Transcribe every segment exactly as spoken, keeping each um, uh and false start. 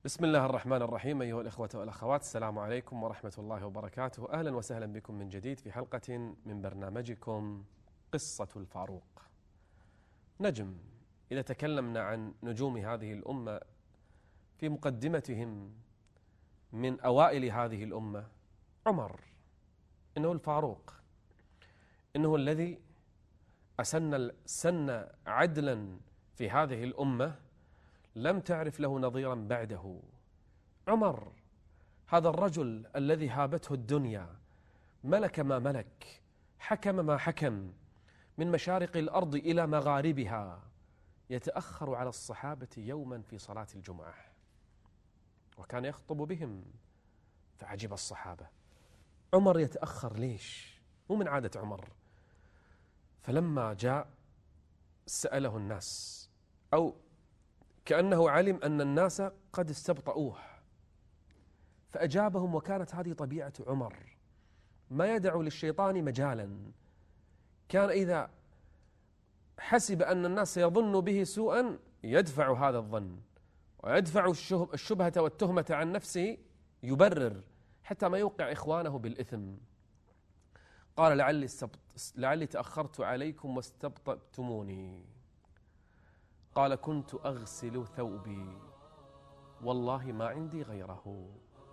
بسم الله الرحمن الرحيم. أيها الإخوة والأخوات، السلام عليكم ورحمة الله وبركاته. أهلا وسهلا بكم من جديد في حلقة من برنامجكم قصة الفاروق. نجم، إذا تكلمنا عن نجوم هذه الأمة في مقدمتهم من أوائل هذه الأمة عمر، إنه الفاروق، إنه الذي أسن سن عدلا في هذه الأمة لم تعرف له نظيرا بعده. عمر، هذا الرجل الذي هابته الدنيا، ملك ما ملك، حكم ما حكم، من مشارق الأرض إلى مغاربها، يتأخر على الصحابة يوما في صلاة الجمعة، وكان يخطب بهم، فعجب الصحابة. عمر يتأخر ليش؟ مو من عادة عمر. فلما جاء سأله الناس، أو كأنه علم أن الناس قد استبطؤوه، فأجابهم. وكانت هذه طبيعة عمر، ما يدع للشيطان مجالا. كان إذا حسب أن الناس يظن به سوءا يدفع هذا الظن ويدفع الشبهة والتهمة عن نفسه، يبرر حتى ما يوقع إخوانه بالإثم. قال: لعلي, لعلي تأخرت عليكم واستبطأتموني. قال: كنت أغسل ثوبي والله ما عندي غيره.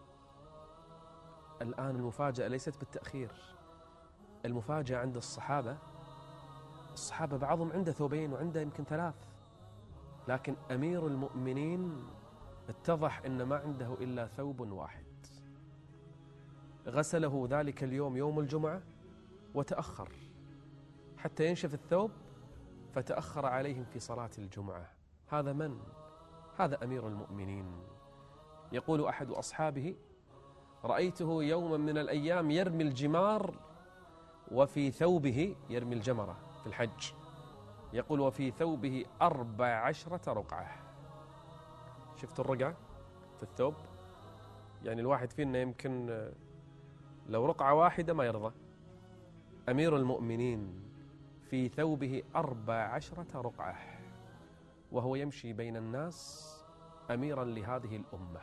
الآن المفاجأة ليست بالتأخير، المفاجأة عند الصحابة. الصحابة بعضهم عنده ثوبين وعنده يمكن ثلاث، لكن أمير المؤمنين اتضح أن ما عنده إلا ثوب واحد، غسله ذلك اليوم يوم الجمعة وتأخر حتى ينشف الثوب، فتأخر عليهم في صلاة الجمعة. هذا من؟ هذا أمير المؤمنين. يقول أحد أصحابه: رأيته يوما من الأيام يرمي الجمار وفي ثوبه، يرمي الجمرة في الحج، يقول وفي ثوبه أربع عشرة رقعة. شفت الرقعة في الثوب؟ يعني الواحد فينا يمكن لو رقعة واحدة ما يرضى. أمير المؤمنين في ثوبه أربع عشرة رقعة، وهو يمشي بين الناس أميرا لهذه الأمة،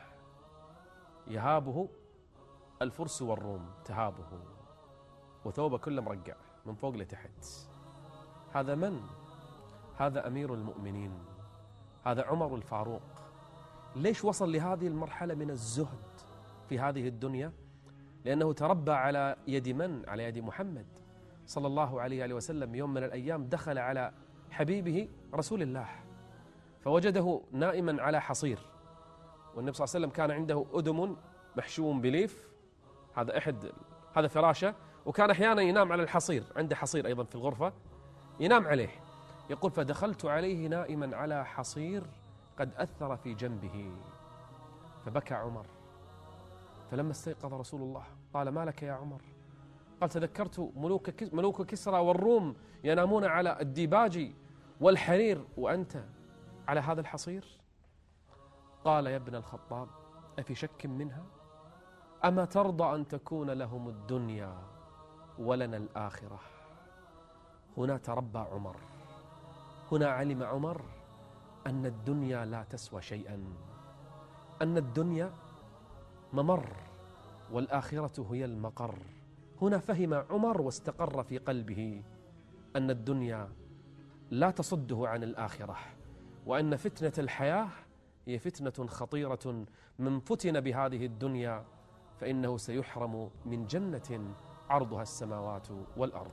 يهابه الفرس والروم، تهابه، وثوبه كله مرقع من فوق لتحت. هذا من؟ هذا أمير المؤمنين، هذا عمر الفاروق. ليش وصل لهذه المرحلة من الزهد في هذه الدنيا؟ لأنه تربى على يد من؟ على يد محمد صلى الله عليه وسلم. يوم من الأيام دخل على حبيبه رسول الله فوجده نائما على حصير، والنبي صلى الله عليه وسلم كان عنده أدم محشو بليف، هذا أحد هذا فراشه، وكان أحيانا ينام على الحصير، عنده حصير أيضا في الغرفة ينام عليه. يقول: فدخلت عليه نائما على حصير قد أثر في جنبه، فبكى عمر. فلما استيقظ رسول الله قال: ما لك يا عمر؟ قال: تذكرت ملوك ملوك كسرى والروم ينامون على الديباج والحرير وأنت على هذا الحصير. قال: يا ابن الخطاب، أفي شك منها؟ أما ترضى أن تكون لهم الدنيا ولنا الآخرة؟ هنا تربى عمر، هنا علم عمر أن الدنيا لا تسوى شيئا، أن الدنيا ممر والآخرة هي المقر. هنا فهم عمر واستقر في قلبه أن الدنيا لا تصده عن الآخرة، وأن فتنة الحياة هي فتنة خطيرة. من فتن بهذه الدنيا فإنه سيحرم من جنة عرضها السماوات والأرض.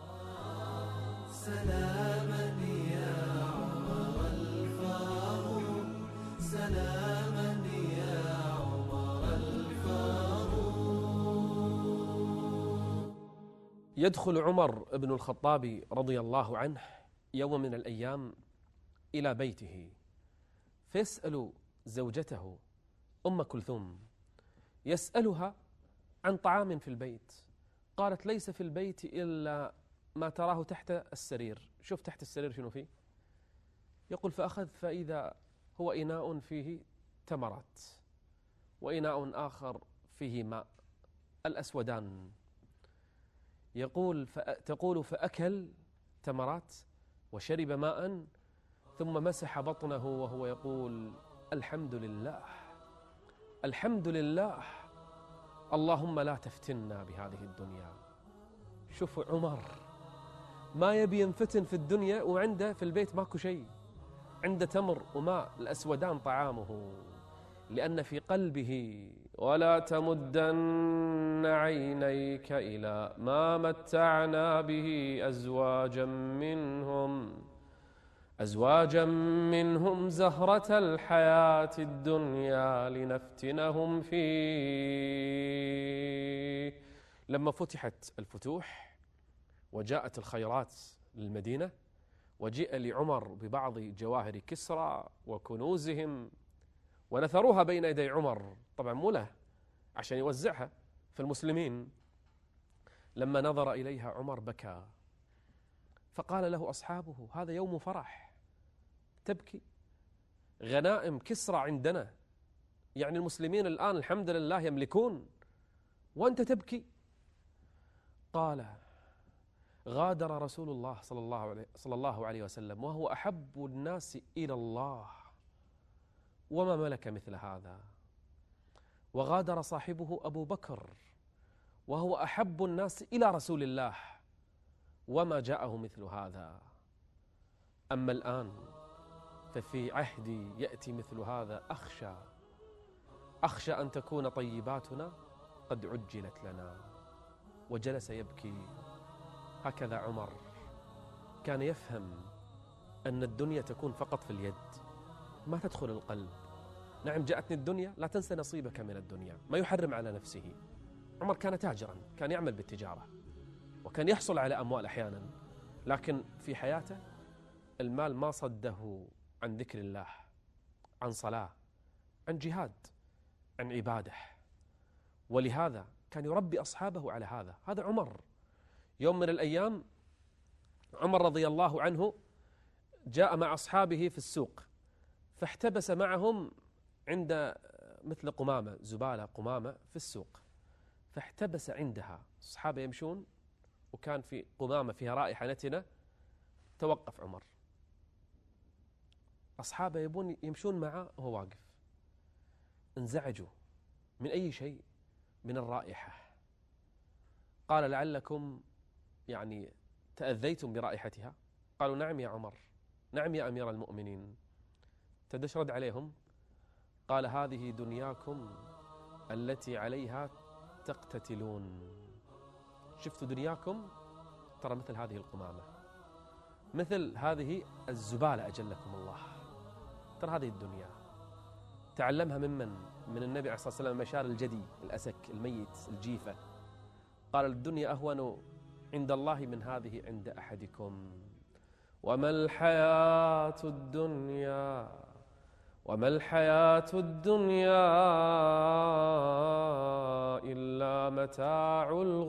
سلاما يا عمر الفاروق، سلاما يا عمر الفاروق. يدخل عمر بن الخطاب رضي الله عنه يوم من الأيام إلى بيته، فيسأل زوجته أم كلثوم، يسألها عن طعام في البيت. قالت: ليس في البيت إلا ما تراه تحت السرير. شوف تحت السرير شنو فيه؟ يقول: فأخذ فإذا هو إناء فيه تمرات، وإناء آخر فيه ماء، الأسودان. يقول تقول: فأكل تمرات وشرب ماء، ثم مسح بطنه وهو يقول: الحمد لله الحمد لله، اللهم لا تفتنا بهذه الدنيا. شوفوا عمر ما يبي ينفتن في الدنيا وعنده في البيت ماكو شيء، عنده تمر وماء، الأسودان طعامه، لأن في قلبه ولا تمدن عينيك إلى ما متعنا به أزواجا منهم أزواجا منهم زهرة الحياة الدنيا لنفتنهم فيه. لما فتحت الفتوح وجاءت الخيرات للمدينة وجيء لعمر ببعض جواهر كسرى وكنوزهم ونثروها بين يدي عمر، طبعا مو له، عشان يوزعها في المسلمين. لما نظر إليها عمر بكى، فقال له أصحابه: هذا يوم فرح تبكي؟ غنائم كسرى عندنا، يعني المسلمين الآن الحمد لله يملكون وأنت تبكي؟ قال: غادر رسول الله صلى الله عليه, صلى الله عليه وسلم وهو أحب الناس إلى الله وما ملك مثل هذا، وغادر صاحبه أبو بكر وهو أحب الناس إلى رسول الله وما جاءه مثل هذا. أما الآن ففي عهدي يأتي مثل هذا، أخشى أخشى أن تكون طيباتنا قد عجلت لنا. وجلس يبكي. هكذا عمر كان يفهم أن الدنيا تكون فقط في اليد، ما تدخل القلب. نعم جاءتني الدنيا، لا تنسى نصيبك من الدنيا، ما يحرم على نفسه. عمر كان تاجرا، كان يعمل بالتجارة وكان يحصل على أموال أحيانا، لكن في حياته المال ما صده عن ذكر الله، عن صلاة، عن جهاد، عن عبادة. ولهذا كان يربي أصحابه على هذا. هذا عمر. يوم من الأيام عمر رضي الله عنه جاء مع أصحابه في السوق، فاحتبس معهم عند مثل قمامة، زبالة قمامة في السوق، فاحتبس عندها. الصحابة يمشون وكان في قمامة فيها رائحة نتنة، توقف عمر. أصحابه يبون يمشون معه وهو واقف، انزعجوا من أي شيء؟ من الرائحة. قال: لعلكم يعني تأذيتم برائحتها؟ قالوا: نعم يا عمر، نعم يا أمير المؤمنين. تدش رد عليهم قال: هذه دنياكم التي عليها تقتتلون. شفتوا دنياكم؟ ترى مثل هذه القمامة، مثل هذه الزبالة أجلكم الله، ترى هذه الدنيا. تعلمها ممن؟ من النبي عليه الصلاة والسلام، مشار الجدي، الأسك الميت، الجيفة. قال: الدنيا أهون عند الله من هذه عند أحدكم، وما الحياة الدنيا وما الحياة الدنيا إلا متاع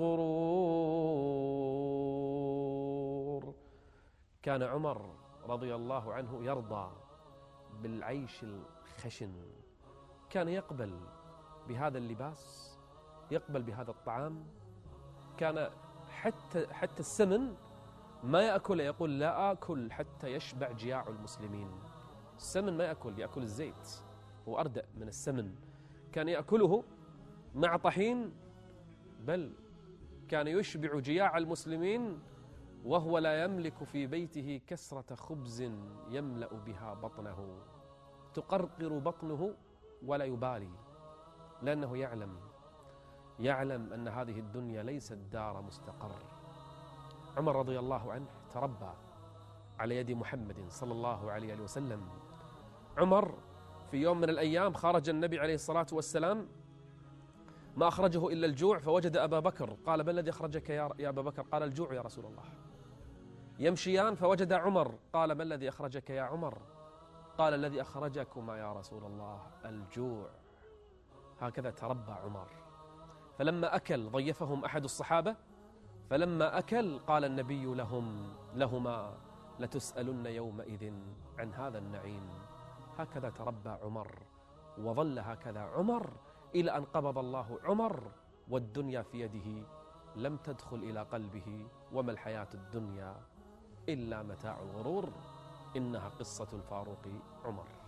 الغرور. كان عمر رضي الله عنه يرضى بالعيش الخشن، كان يقبل بهذا اللباس، يقبل بهذا الطعام. كان حتى حتى السمن ما يأكل، يقول: لا آكل حتى يشبع جياع المسلمين. السمن ما يأكل، يأكل الزيت، هو أردأ من السمن. كان يأكله مع طحين، بل كان يشبع جياع المسلمين وهو لا يملك في بيته كسرة خبز يملأ بها بطنه، تقرقر بطنه ولا يبالي، لأنه يعلم يعلم أن هذه الدنيا ليست دار مستقر. عمر رضي الله عنه تربى على يد محمد صلى الله عليه وسلم. عمر في يوم من الأيام خرج النبي عليه الصلاة والسلام، ما أخرجه إلا الجوع، فوجد أبا بكر. قال: ما الذي أخرجك يا أبا بكر؟ قال: الجوع يا رسول الله. يمشيان فوجد عمر. قال: ما الذي أخرجك يا عمر؟ قال: الذي أخرجكما يا رسول الله الجوع. هكذا تربى عمر. فلما أكل ضيفهم أحد الصحابة، فلما أكل قال النبي لهم لهما: لتسألن يومئذ عن هذا النعيم. هكذا تربى عمر، وظل هكذا عمر إلى أن قبض الله عمر والدنيا في يده لم تدخل إلى قلبه. وما الحياة الدنيا إلا متاع الغرور، إنها قصة الفاروق عمر.